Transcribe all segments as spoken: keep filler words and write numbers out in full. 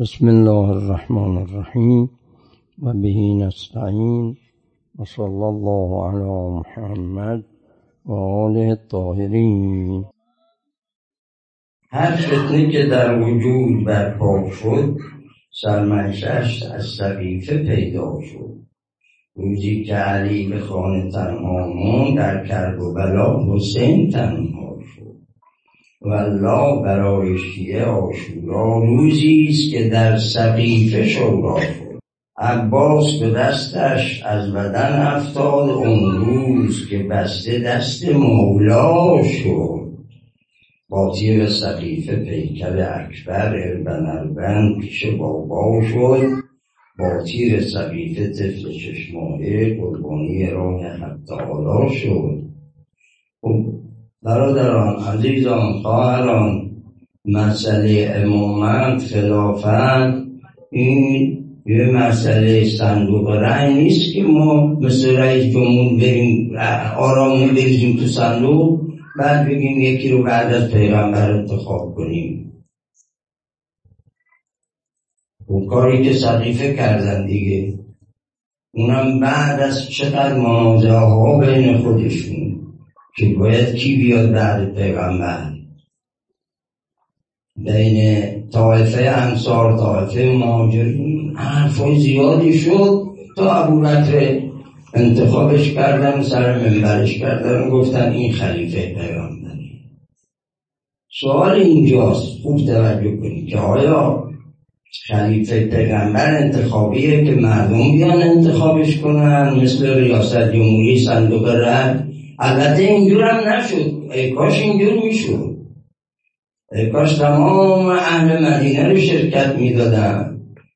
بسم الله الرحمن الرحیم و به نستعین و صلی الله علی محمد و آله الطاهرین. هر فتنه که در وجود برپا شد سرمنشأش از سقیفه پیدا شد. روزی که علی به خانه تنها ماند، در کرب و بلا حسین تنها شد. والله برای شیعه عاشورا روزی است که در سقیفه شورا شد. عباس به دستش از بدن افتاد، اون روز که بسته دست مولا شد. با تیر سقیفه پیکر اکبر اربن اربن پیش بابا شد. با تیر سقیفه طفل چشمانه قربانی راه حق تعالی شد. برادران، عزیزان، خواهران، مسئله امامت، خلافت، این یه مسئله صندوق رأی نیست که ما مثل رئیس جمهور بریم آرامون بریزیم تو صندوق بعد بگیم یکی رو بعد از پیغمبر انتخاب کنیم. اون کاری که سقیفه کردن دیگه، اونم بعد از چقدر منازعه ها بین خودشون که باید کی بیاد بعد پیغمبر، بین طائفه انصار طائفه مهاجرین حرفای زیادی شد تا ابوبکر انتخابش کردن، سر منبرش کردن و گفتن این خلیفه پیغمبره. سوال اینجاست، خوب توجه کنید که آیا خلیفه پیغمبر انتخابیه که مردم بیان انتخابش کنن مثل ریاست جمهوری صندوق رأی؟ البته اینجور هم نشد. ای کاش اینجور میشد، ای کاش تمام اهل مدینه رو شرکت میدادن،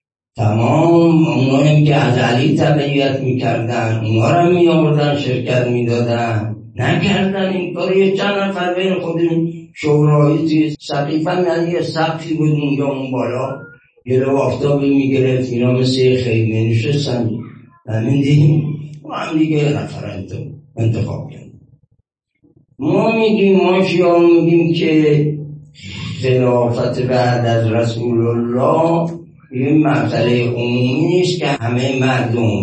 تمام اونایی که از علی تبعیت میکردن اونا رو می آوردن شرکت میدادن. نکردن این کار. یه چند نفر بین خودمون شورایی توی سقیفه یعنی یه سقفی بود اونجا اون بالا، یه رو آفتابی میگرفت، اینا مثل خیمه نشستن. همین دیدیم و هم دیگه یه نفر انتخاب کرد. ما میگیم ما شیعه میگیم که خلافت بعد از رسول الله یه مسئله عمومی نیست که همه مردم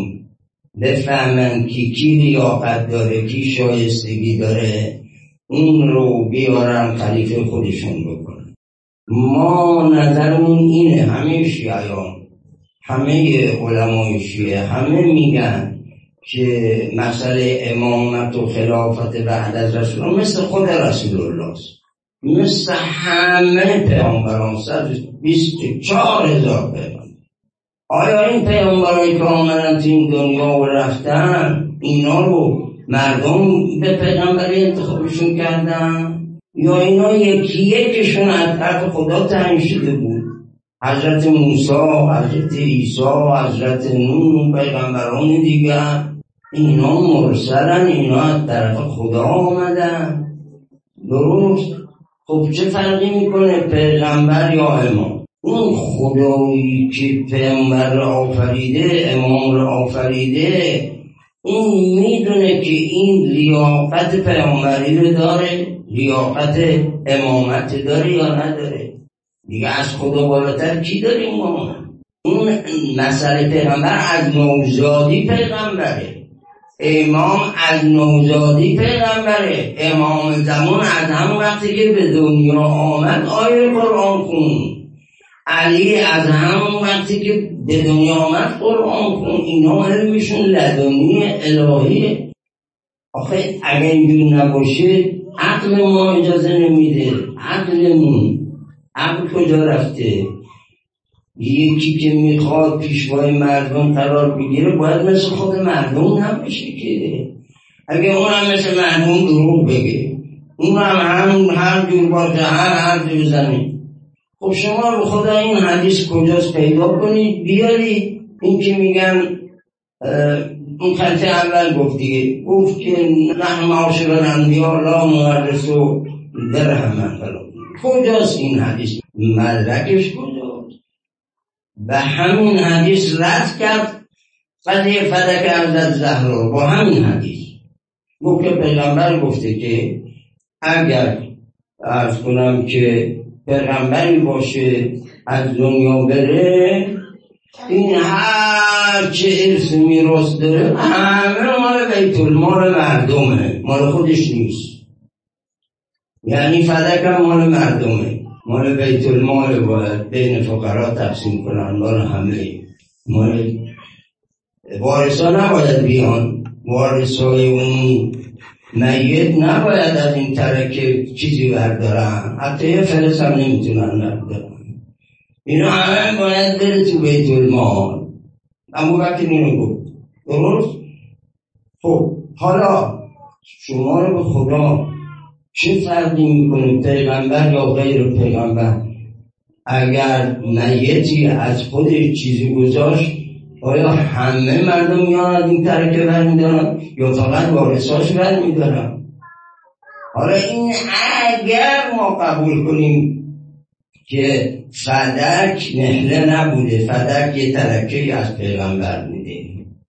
بفهمن که کی لیاقت داره، کی شایستگی داره، اون رو بیارن خلیفه خودشون بکنن. ما نظرمون اینه، همه شیعیان، همه علمای شیعه همه میگن که مسئله امامت و خلافت بعد از رسول الله مثل خود رسول الله است، مثل همه پیامبران، صد و بیست و چهار هزار پیامبر. آیا این پیامبرانی که آمدن تو این دنیا و رفتن اینا رو مردم به پیغمبری انتخابشون کردن یا اینا یکی یکشون از طرف خدا تعیین شده بود؟ حضرت موسی، حضرت عیسی، حضرت نوح، پیغمبران دیگر اینا مرسلن، اینا از طرف خدا آمدن. درست؟ خب چه فرقی میکنه پیغمبر یا امام؟ اون خدایی که پیغمبر را آفریده، امام را آفریده، این میدونه که این لیاقت پیغمبری رو داره، لیاقت امامت داره یا نداره. دیگه از خدا بالاتر کی داریم ما؟ اون مسئله پیغمبر از نوزادی پیغمبره، امام از نوزادی پیغمبره. امام زمان از همون وقتی که به دنیا آمد آیه قرآن خون، علی از همون وقتی که به دنیا آمد قرآن خون. اینا علمشون لدنی الهیه. آخه اگه اینجور نباشه عقل ما اجازه نمیده. عقلمون عقل کجا رفته؟ یکی که میخواد پیشوای مردم قرار بگیره باید مثل خود مردم نباشه که. اگه اون هم مثل مردم دروغ بگه، اون هم هم هر جور باشه، هر هر جور بزنه، خب شما رو خدا این حدیث کجاست پیدا کنید بیارید. این که میگن اون خطه اول گفت دیگه، گفت که نحن معاشر الانبیاء لا نورث درهما. کجاست این حدیث؟ مدرکش کجاست؟ به همین حدیث رد کرد قضیه فدک حضرت زهرا. با همین حدیث گفت که پیغمبر گفته که اگر عرض کنم که پیغمبری باشه از دنیا بره، این هر چه ارث میراث داره همه مال بیت المال مردمه، مال خودش نیست. یعنی فدک هم مال مردمه، مال بیت المال، باید بین فقرا تقسیم کنن، مال همه. مال وارثا نباید بیان، وارثای اون میت نباید از این ترکه چیزی بردارن، حتی یه فلس هم نمیتونن بردارن. اینا همه باید بره تو بیت المال. اما وقتی اینو گفت درست. خب حالا شما رو به خدا چه فرقی میکنه پیغمبر یا غیر پیغمبر؟ اگر میتی از خودش چیزی گذاشت، آیا همه مردم میان از این ترکه برمیدارن یا فقط وارثاش برمیدارن؟ حالا این اگر ما قبول کنیم که فدک نهله نبوده، فدک یه ترکه از پیغمبر بوده،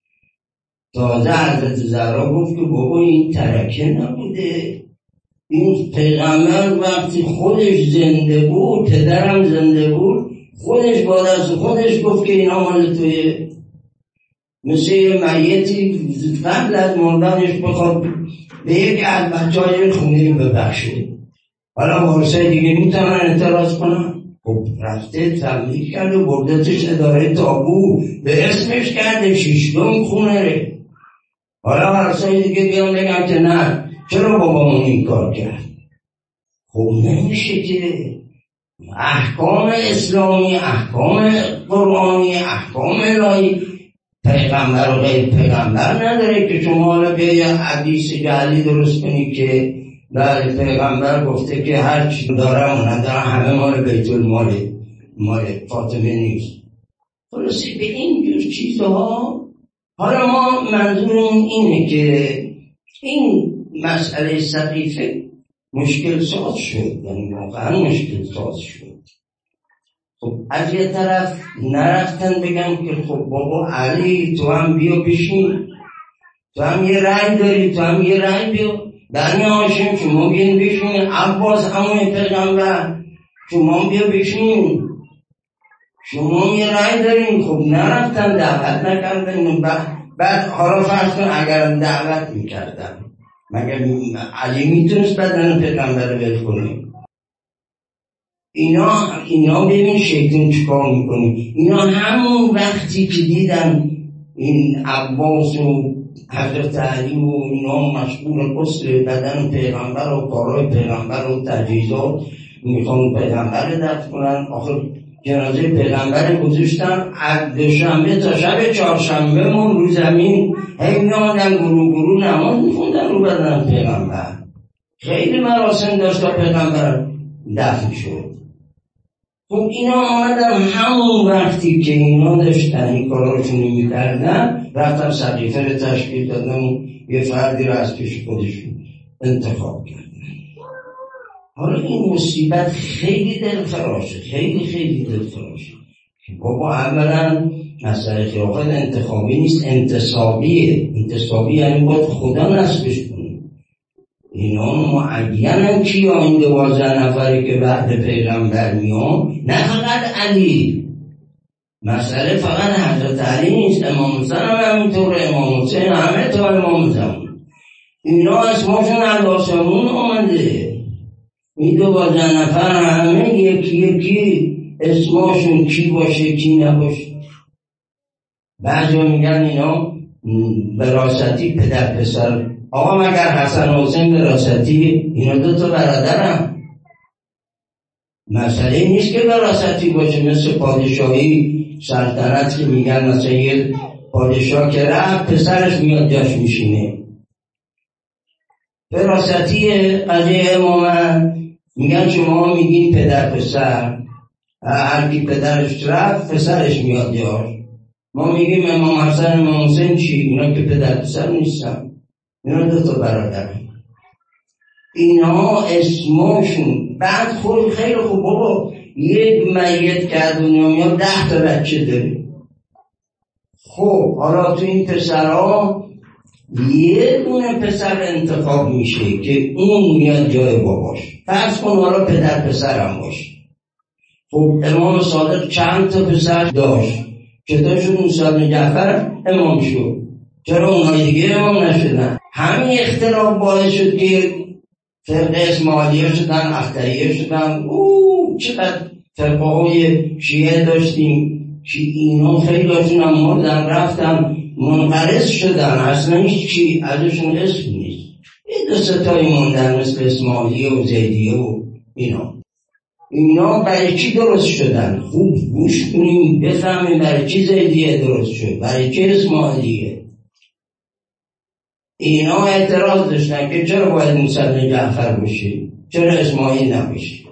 تازه حضرت زهرا گفت که بابا این ترکه نبوده، این پیغمبر وقتی خودش زنده بود، پدرم زنده بود، خودش با دست خودش گفت که اینا مال تویه. مثل یه میتی قبل از مردنش بخواد به یکی از بچه های خونه ببخشه، حالا وارثای دیگه میتونن اعتراض کنن؟ خب رفته تبلیغ کرده و بردتش اداره تابو، به اسمش کرده شیشتم خونه ره. حالا وارثای دیگه بیان بگم که نه چرا بابامون این کار کرد؟ خب نمیشه که. احکام اسلامی، احکام قرآنی، احکام الهی پیغمبر و غیر پیغمبر نداره که شما حالا بیایی حدیث جعلی درست کنی که بله پیغمبر گفته که هر چی دارم و ندارم همه مال بیت المال مال فاطمه نیست. خلاصی به این جور چیزها. حالا ما منظورمون اینه که این مسئله سقیفه مشکل ساز شد، یعنی واقعا مشکل ساز شد. خب از یه طرف نرفتن بگم که خب بابا علی تو هم بیا بشین، تو هم یه رأی داری، تو هم یه رأی بیا. بنی هاشم شما بیان بشین، عباس همون پیغمبر شما بیا بشین، شما یه رأی دارین. خب نرفتن دعوت نکردن. بعد حالا فرض کن اگر دعوت میکردن مگر علی میتونست بدن پیغمبر رو ول کنه؟ اینا اینا ببین شیطان چیکار میکنه. اینا همون وقتی که دیدن این عباس و حضرت علی و اینا مشغول غسل بدن پیغمبر و کارهای پیغمبر و تجهیزات میخوان پیغمبر رو دفن کنن، آخر جنازه پیغمبر گذاشتن از دوشنبه تا شب چهارشنبه مون رو زمین هی میامدن گروه گروه نماز میخوندن رو بدن پیغمبر. خیلی مراسم داشت تا پیغمبر دفن شد. خب اینا آمدن همون وقتی که اینا داشتن این کاراشونو میکردن رفتن سقیفه رو تشکیل دادن و یه فردی رو از پیش خودشون انتخاب کردن. حالا این مصیبت خیلی دلخراشه، خیلی خیلی دلخراشه. بابا اولا مسئله خلافت انتخابی نیست، انتصابیه. انتصابی یعنی باید خدا نصبش کنه. اینا معینن کی این دوازده نفری که بعد پیغمبر میان، نه فقط علی. مسئله فقط حضرت علی نیست، امام حسین هم همینطوره، امام حسین همه تا امام زمان. اینا اسمشون از آسمون آمده. این دوازده نفر همه یکی یکی اسمشون کی باشه کی نباشه. بعضی میگن اینا براستی پدر پسر. آقا مگر حسن و حسین براستی؟ اینا دو تا برادرن. مسئله نیست که براستی باشه مثل پادشاهی سلطنت که میگن مثلا یه پادشاه که رفت پسرش میاد جاش میشینه. براستی قضیه امامت میگن شما میگین پدر پسر، هر کی پدرش رفت پسرش میاد جاش. ما میگیم امام حسن امام حسین چی؟ اینا که پدر پسر نیستن، اینا دو تا برادرن. اینا اسمشون بعد خود خیلی خوب بابا یک میت که از دنیا میاد ده تا بچه داره. خب حالا تو این پسرها یه دونه پسر انتخاب میشه که اون میاد جای باباش. فرض کن حالا پدر پسر هم باشه. خب امام صادق چند تا پسر داشت که تاشون موسی بن جعفر امام شد، چرا اونها دیگه امام نشدن؟ همین اختلاف باعث شد که فرقه اسماعیلیه شدن، اختریه شدن. اوه چقدر فرقه های شیعه داشتیم که اینا خیلی هاشون هم مردن رفتن منقرض شدن، اصلا هیچ چی ازشون اسم نیست. یه دو ستایی موندن مثل اسماعیلیه و زیدیه و اینا. اینا برای چی درست شدن؟ خوب گوش کنیم بفهمیم برای چی زیدیه درست شد، برای چی اسماعیلیه. اینا اعتراض داشتن که چرا باید موسی بن جعفر باشه، چرا اسماعیل نباشه،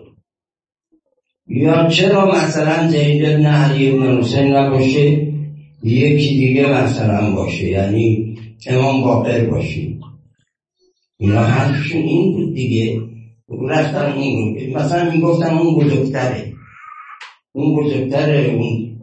یا چرا مثلا زید بن علی بن حسین نباشه یکی دیگه مثلا باشه، یعنی امام باقر باشه. اینا حرفشون این بود دیگه. رفتن این بود مثلا میگفتن اون بزرگتره، اون بزرگتره، اون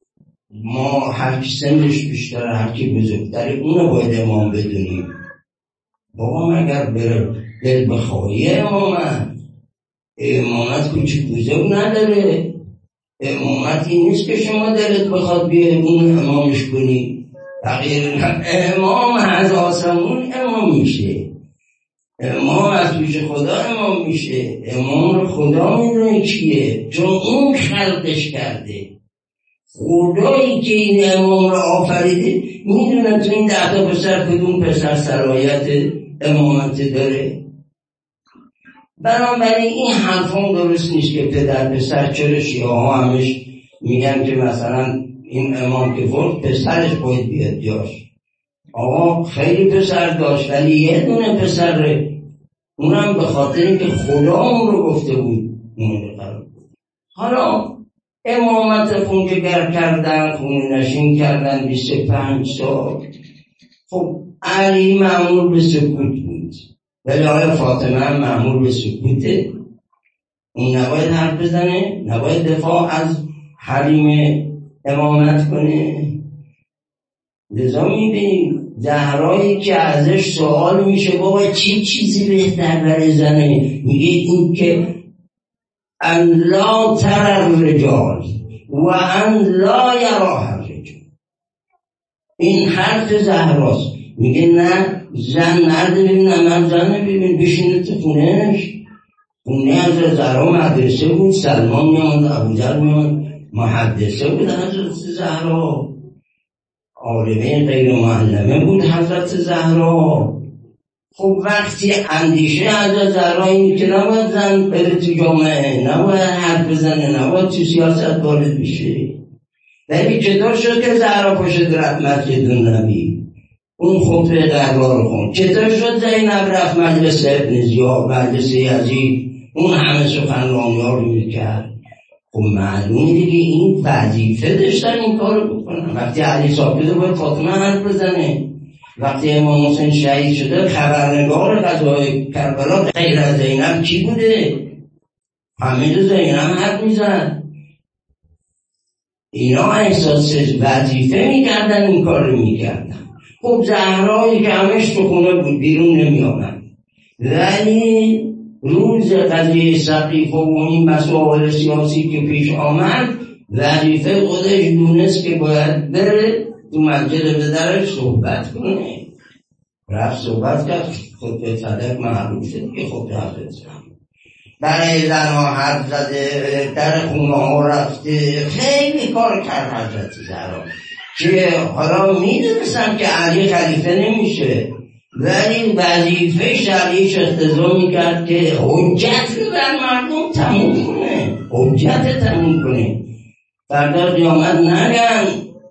ما هرکی سنش بیشتره، هرکی بزرگتره اونو باید امام بدونیم. بابا مگر بره دل بخواهی امامت، امامت کوچی بزرگ نداره. امامت این نیست که شما دلت بخواد بیه اون امامش کنی، تغییر امام از آسمون امام میشه، امام از پیش خدا امام میشه. امام رو خدا میدونه کیه، چون اون خلقش کرده. خدایی که این امام رو آفریده میدونه تو این ده تا پسر کدوم پسر صلاحیت امامت داره. بنابراین این حرفان درست نیست که پدر پسر. چرا شیعه ها همش میگن که مثلا این امام که فرد پسرش باید بیاد جاش. آقا خیلی پسر داشت ولی یه دونه پسر، اونم به خاطر اینکه خدا اون رو گفته بود اون قرار بود. حالا امامت خونجگر کردن، خونه نشین کردن بیست و پنج سال. خب علی مأمور به سکوت بود ولی آیا فاطمه هم مأمور به سکوته؟ اون نباید حرف بزنه؟ نباید دفاع از حریم امامت کنه؟ لذا میبینیم زهرایی که ازش سوال میشه بابا چی چیزی بهتر برای زنه، میگه این که ان لا تر الرجال و ان لا یراها الرجال. این حرف زهراست، میگه نه زن نرده ببین، نه زن ببین بشینه تو خونهش. خونه از زهرا مدرسه بود، سلمان میاد، ابوذر میاد، محدثه بود حضرت زهرا، عالمه غیر معلمه بود حضرت زهرا. خب وقتی اندیشه حضرت زهرا این که نباید زن بره تو جامعه، نباید حرف بزنه، نباید تو سیاست وارد بشه. ولی چطور شد که زهرا پشت رفت مسجد النبی اون خطبه قربا رو خوند؟ چطور شد زینب رفت مجلس ابن زیاد، مجلس یزید، اون همه سخنرانی ها رو میکرد؟ خب معلومه دیگه این وظیفه داشتن این کار رو بکنن. وقتی علی ساکته باید فاطمه حرف بزنه، وقتی امام حسین شهید شده خبرنگار غزوه کربلا غیر از زینب کی بوده؟ همه زینب حرف میزن. اینا احساس وظیفه میکردن، این کار رو میکردن. خب زهرایی که همش تو خونه بود بیرون نمی آمد، ولی روز قضیه سقیفه و این مسائل سیاسی که پیش آمد وظیفه خودش دونست که باید بره تو مسجد بدرش صحبت کنه. رفت صحبت کرد، خطبه صدق معروف شد که خطبه حضرت زهرا برای زنها حرف زده، در خونه ها رفته، خیلی کار کرد حضرت زهرا که حالا میدونستم که علی خلیفه نمیشه، ولی وظیفه شرعیش اقتضا میکرد که حجت رو بر مردم تموم کنه، حجت تموم کنه، فردا قیامت نگن.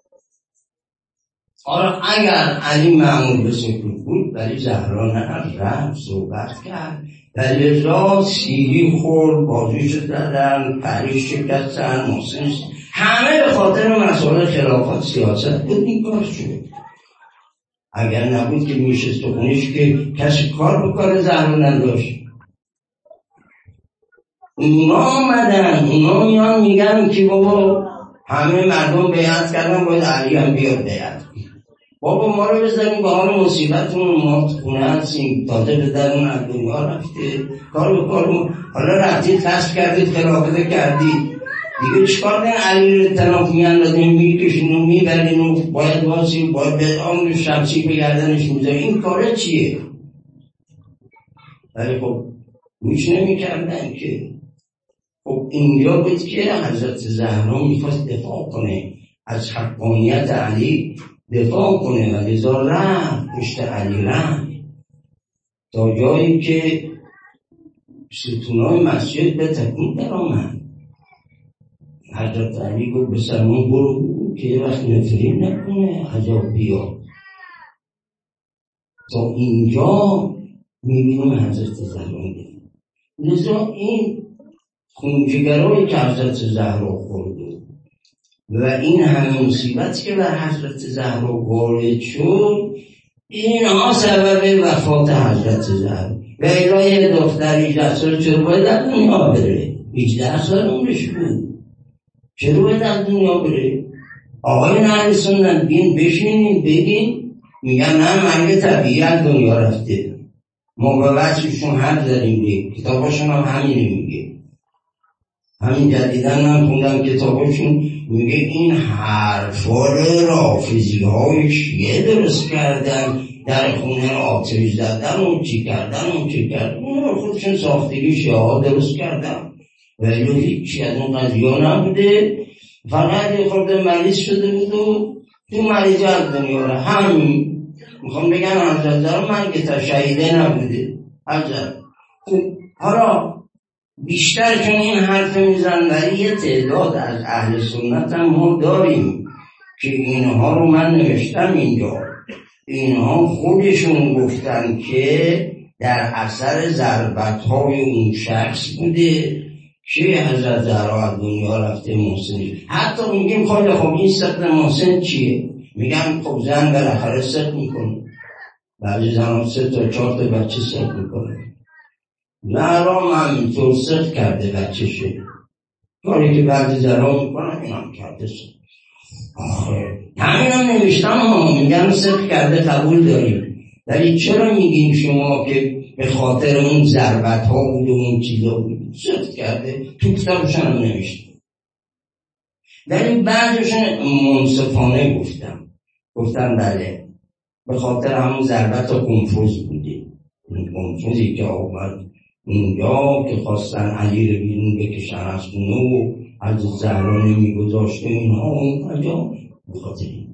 حالا اگر علی مأمور به سکوت بود ولی زهرا نه، رفت صحبت کرد، ولی راه سیلی خورد، بازوش زدن، پریش شکستن، محسن همه به خاطر مسائل خلافات سیاست بود این کار شد. اگر نبود که میشه تو خونش که کسی کار بکنه زهرا نداشت. اونا آمدن، اونا میان میگن که بابا همه مردم بیعت کردن باید علی هم بیاد بیعت. بابا ما رو بزنیم با حال مصیبتمون، ما خونه هستیم، تازه به درون از دنیا رفته، کار بکارمون، حالا رفتید کسب کردید، خلافت کردید، دیگه چکار کنن؟ علی رو تناف میاندازیم میکشین و میبرین و باید واسی باید به آن شمسی به گردنش میذارین. این کاره چیه؟ ولی خب میش نمیکردن که. خب اینجا بود که حضرت زهرا میخواست دفاع کنه از حقانیت علی، دفاع کنه و لذا رفت پشت علی رفت تا جایی که ستونای مسجد به تکون در آمد. حضرت علی گفت به سلمان برو که یه وقت نفرین نکنه عذاب بیاد. تا اینجا میبینیم حضرت زهرا. لذا این خونجگرایی که حضرت زهرا خورده و این همه مصیبت که بر حضرت زهرا وارد شد، اینها سبب وفات حضرت زهرا. و الهی دختر هجده سال چرا باید از دنیا بره؟ هجده سال عمرش بود، چرا باید از دنیا بره؟ آقای اهل سنت بین بشینین بگین، میگن نه مرگ طبیعی از دنیا رفته. ما به وجهشون حد داریم بگیم، کتاباشون هم همین میگه. همین جدیدن من خوندم کتاباشون میگه این حرفا رافضی های شیعه درست کردن، در خونه آتش زدن اون چی کردن اون چی کردن، اون خودشون ساختگی شیعه ها درست کردن ولی هیچی از اون قضیه نبوده. فقط یه خورده مریض شده بود و تو مریض از دنیا را همین میخوام بگن حضرت زهرا مرگ تا شهیده نبوده. حضرت حالا بیشتر چون این حرف میزن ولی یه تعداد از اهل سنت هم ما داریم که اینها رو من نوشتم اینجا، اینها خودشون گفتن که در اثر ضربت های اون شخص بوده که حضرت زهرا از دنیا رفته. محسنی حتی میگیم خیلی خب این سقل محسن چیه؟ میگن خب زن بالاخره سقل میکنه، بعضی زمان سه تا چهار تا بچه سقل میکنه. زهرا هم اینطور سقل کرده بچه شه، کاری که بعضی زهرا میکنن این هم کرده سقل. آخه همین هم نوشتم ها، میگن سقل کرده قبول داریم، ولی چرا میگین شما که به خاطر اون ضربت ها بود و اون چیزا بود سقل کرده؟ تو کتابشون هم نوشتم، ولی بعضشون منصفانه گفتم گفتم بله به خاطر همون ضربت و کنفوز بوده. این کنفوزی که آمد اونجا که خواستن علی رو بیرون بکشن از خونه و از زهرا نمیگذاشته اینها اونجا به خاطر این.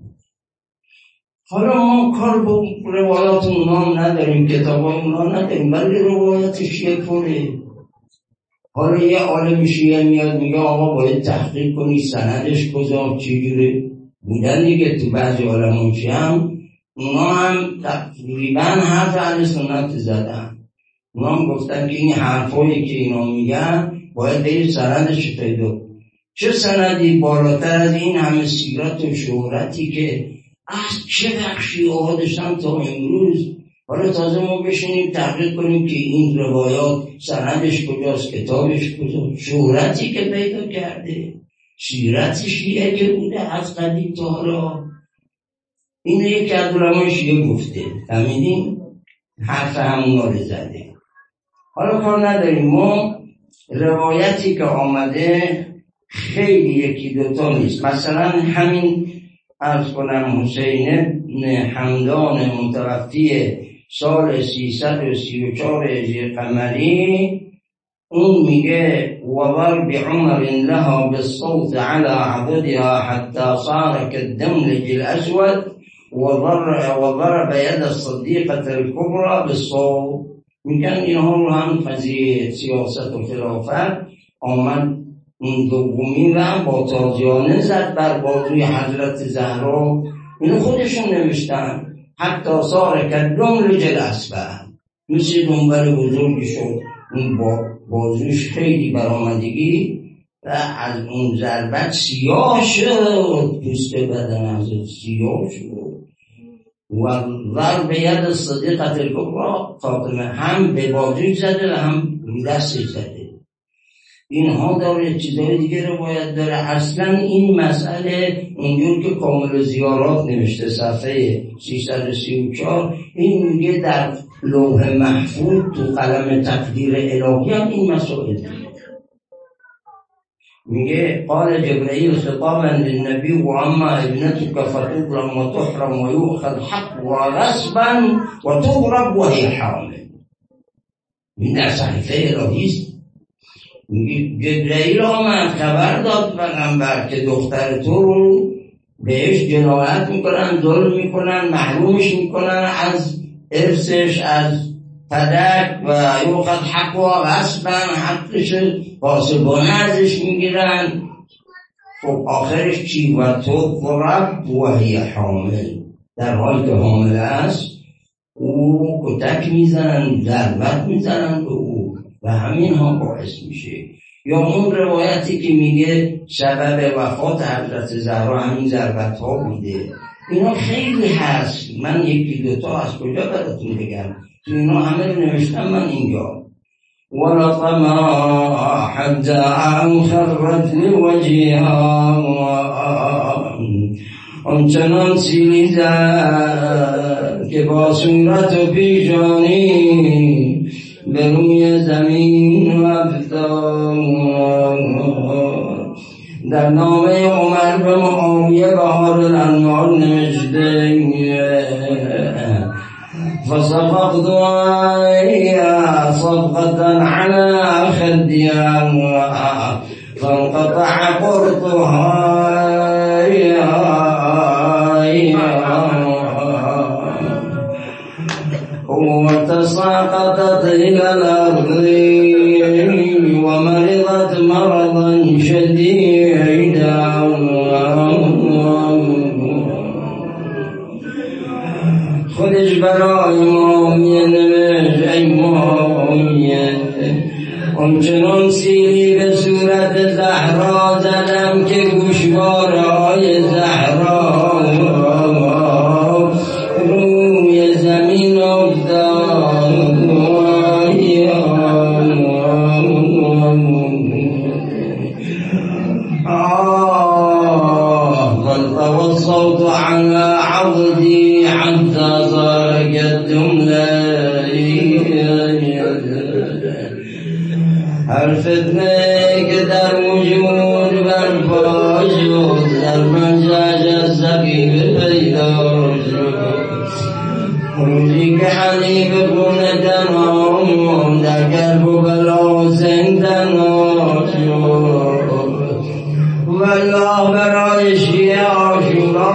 حالا ما کار با روایات اونا نداریم، کتاب های اونا نداریم، ولی روایات شیعه پره. حالا یه عالم شیعه میاد میگه آقا باید تحقیق کنی سندش کجا چجوره بودن دیگه. تو بعضی عالم شیعه هم اونا هم تقریبا حرف اهل سنت زدن، اونا هم گفتن که این حرفایی که اینا میگن باید برید سندش پیدا. چه سندی بالاتر از این همه سیرت و شهرتی که از چه بخشی آقا داشتن تا امروز. حالا تازه ما بشینیم تحقیق کنیم که این روایات سندش کجاست، کتابش کجاست، شهرتی که پیدا کرده، سیرت شیعه که بوده از قدیم تا حالا. این یکی از علمای شیعه گفته، فهمیدیم حرف همونا رو زده. حالا کار نداریم، ما روایتی که آمده خیلی یکی دوتا نیست. مثلا همین عرض کنم حسین ابن حمدان متوفی سال سیصد و سی و چهار هجری قمری، اون میگه وضرب عمر لها بالصوت على عضدها حتى صار كالدملج الأسود وضرب يد الصديقة الكبرى بالصوت. میگن اینها رو هم قضیه سیاست و خلافت آمد اون دومی و با تازیانه زد بر بازوی حضرت زهرا. اینو خودشون نوشتن حتی صار كالدملج الأسود، مثل دنبال بزرگی شد، اون با بازوش خیلی برآمدگی و از اون ضربت سیاه شد، پوست بدن از سیاه شد. و ضرب ید صدیقة الکبری، فاطمه هم به بازوش زده و هم دستش زده. اینها داره چیزای دیگه روایت داره. اصلا این مسئله اونجور که کامل زیارات نوشته صفحه سیصد و سی و چهار، این میگه در لوح محفوظ تو قلم تقدیر الهی هم این مسائل داره. میگه قال جبرئیل خطابا للنبی و اما ابنتك فتظلم و تحرم و یؤخذ حق و غصبا و تضرب و هی حامل. این در صحیفه الهی است. جبرئیل آمد خبر داد پیغمبر که دختر تو رو بهش جنایت میکنن، ظلم میکنن، محرومش میکنن از ارثش، از پدر و یوخد حق و غصبا، حقش غاصبانه ازش میگیرن. خب آخرش چی؟ و تو ضرب و هی حامل، در حال که حامل است او کتک میزنن، ضربت میزنن به او و همین ها باعث میشه. یا اون روایتی که میگه سبب وفات حضرت زهرا همین ضربت ها بوده. اینا خیلی هست، من یکی دوتا از کجا براتون بگم، تو اینا همه رو نوشتم من اینجا. ولطما حتى عن خرت لوجهها آنچنان سیلی زد که با صورت و پیشانی به روی زمین افتاد. در نامه عمر به معاویه بهار الانوار نوشته فصفقت علیها صفقة على خدها فانقطع قرطها وتساقطت إلى الأرض ومرضت مرضا شديدا. خودش برای معاویه نوشت ای معاویه آنچنان سیلی به صورت زهرا زدم که گوشواره های زهرا روی زمین افتاد. آه والصوت على عضدي حتى صار كالدملة. هر فتنه که در وجود برپا شد در منجاج سقیف پیدا شد. روزی که حلیف خونه تنها در گرب و بلا زندنا شد. والله برای شیعه عاشورا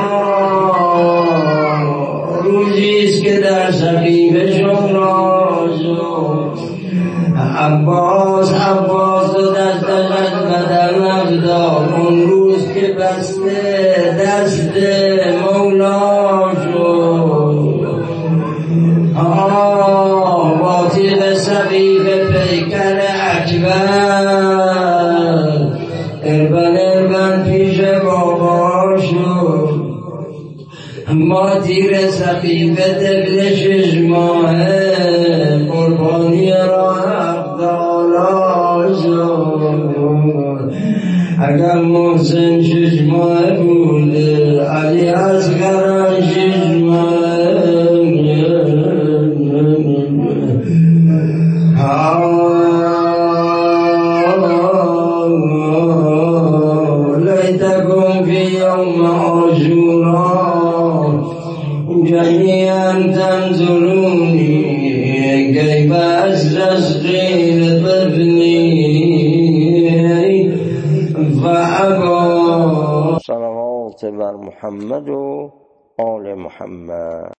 روزیست که در سقیف شمرا شد. عباس عباس و دستش از بدن افداد اون روز که بسته دست مولا شد. آه با تیغ سقیف پیکر اکبر اربن اربن پیش بابا شد. ما تیر سقیف طفل شش ماهه قربانی را اگر محسن شش ماه بود علی اصغر شش ماه. لیتکم فی یوم عاشورا جمیعا تنظرونی کیف استسقی لطفلی صلوات بر محمد و آل محمد.